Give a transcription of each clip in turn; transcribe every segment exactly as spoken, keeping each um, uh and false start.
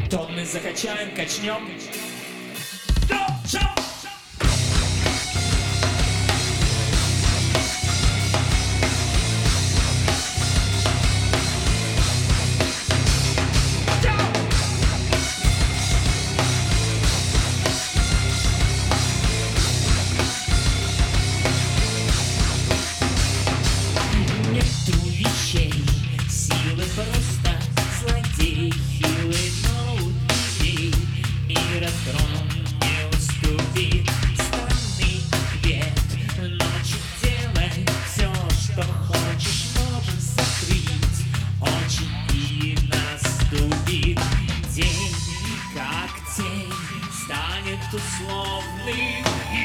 Тонны закачаем, качнем. Стоп, шоп! Нету вещей, силы просто злодей, хилый, но убей, мира трон не уступит, странный ответ, ночью делай все, что хочешь, можем закрыть очи и наступит день, как тень, станет условный.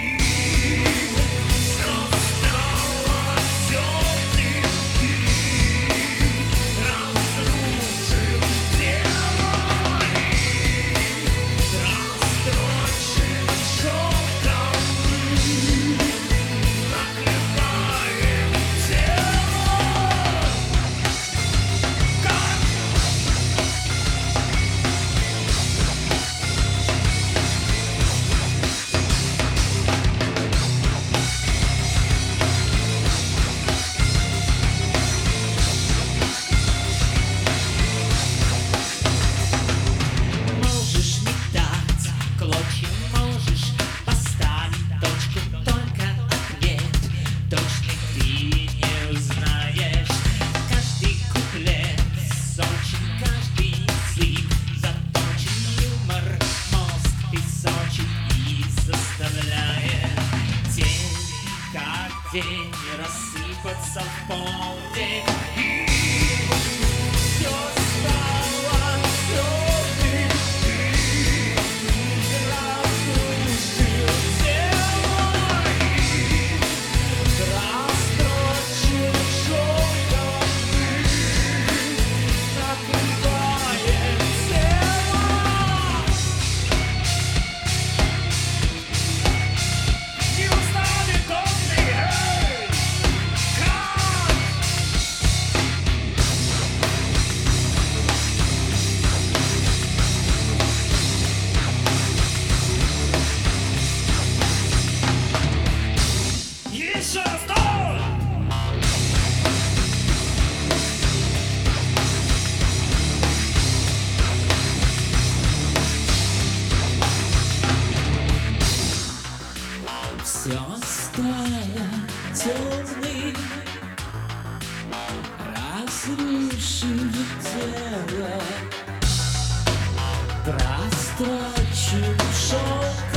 Можешь поставить точку, только ответ точный ты не узнаешь. Каждый куплет сочен, каждый язык заточен, юмор мозг песочен и заставляет день, как день, рассыпаться в полдень. Все стало темным. Все стало темным, разрушив тело, прострочив шелк.